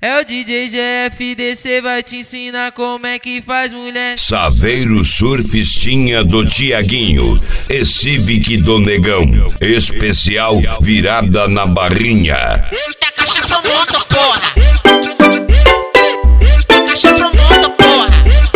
É o DJ GFDC, vai te ensinar como é que faz, mulher. Saveiro Surfistinha do Tiaguinho e Civic do Negão. Especial virada na barrinha. Tá caixa pro mundo, porra. Tá caixa pro mundo, porra.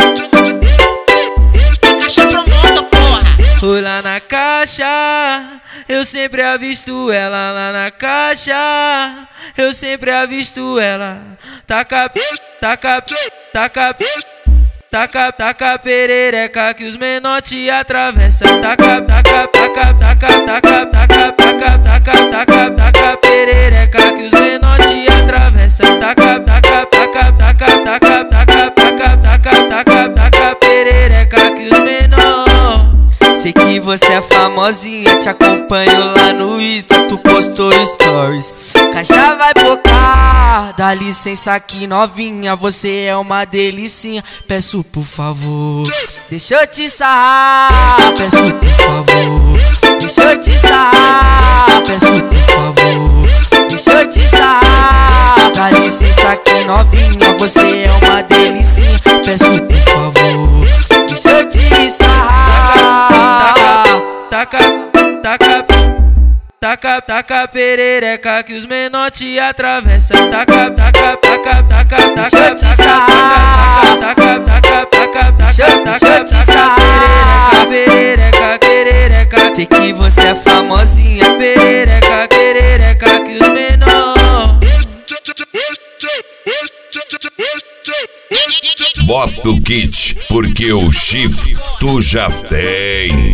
Tá caixa pro mundo, porra. Foi lá na caixa, eu sempre avisto ela lá na caixa. Eu sempre avisto ela. Taca, taca, taca, taca, taca perereca que os menor te atravessa. Taca, taca, taca, taca, taca, taca, taca, taca, taca, taca perereca que os menor te atravessa. Taca, taca, taca, taca, taca, taca, taca, taca, taca, taca perereca que os menor. Sei que você é famosinha, te acompanho lá no Insta, tu postou stories. Caixa vai bocar, dá licença aqui novinha, você é uma delicinha. Peço por favor, deixa eu te sarrar. Peço por favor, deixa eu te sarrar. Peço por favor, deixa eu te sarrar. Dá licença aqui novinha, você é uma delicinha. Peço por favor, deixa eu te sarrar. Taca, taca, taca, taca perereca que os menor te atravessa. Taca, taca, taca, taca, taca, taca, taca, taca, taca, taca, taca perereca, perereca. Sei que você é famosinha, perereca, perereca que os menor. Bota o kit, porque o chifre tu já tem.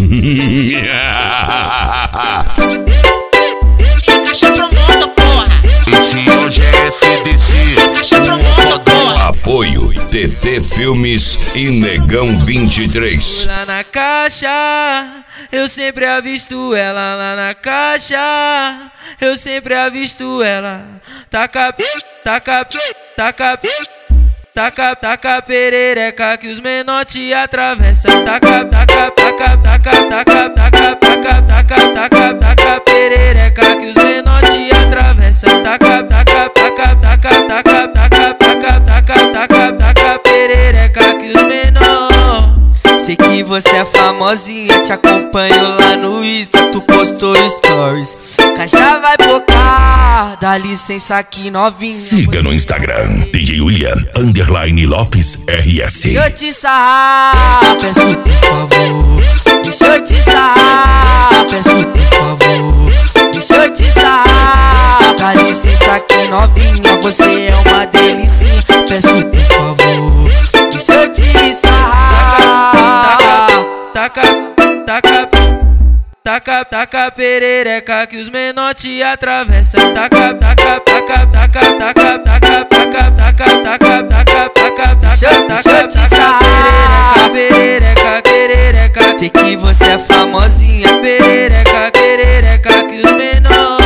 Caixa pro mundo, porra. Esse hoje é FDC. Caixa pro mundo, porra. Apoio TT Filmes e Negão 23. Lá na caixa, eu sempre avisto ela lá na caixa. Eu sempre avisto ela. Taca, taca, taca, taca, taca perereca que os menor te atravessa. Taca, taca, taca, taca, taca, taca, taca, taca, taca, taca perereca que os menor te atravessa. Taca, taca, taca, taca, taca, taca, taca, taca, taca, taca perereca que os menor. sei que você é famosinha, te acompanho lá no Insta, tu postou stories. Caixa vai bocar, dá licença aqui novinha. Siga no Instagram, DJ William _Lopes RS. Deixa eu te sarrar, peço por favor. Deixa eu te sarrar, peço por favor. Deixa eu te sarrar, dá licença aqui novinha, você é uma delicinha. Peço por favor, deixa eu te sarrar. Taca, taca, taca, taca perereca que os menor te atravessa. Taca, taca, taca, taca, taca, taca, taca, taca, taca, taca, taca, Deixa eu te sarrar, perereca, perereca. sei que você é famosinha, Perereca, perereca que os menor.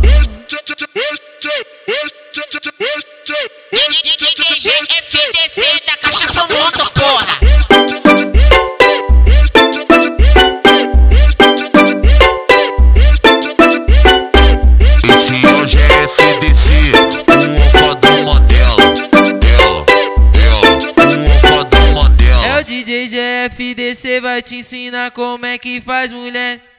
DJ FDC da caixa pro mundo, porra. Esse hoje é FDC, fodão modelo. É o DJ GFDC, vai te ensinar como é que faz, mulher.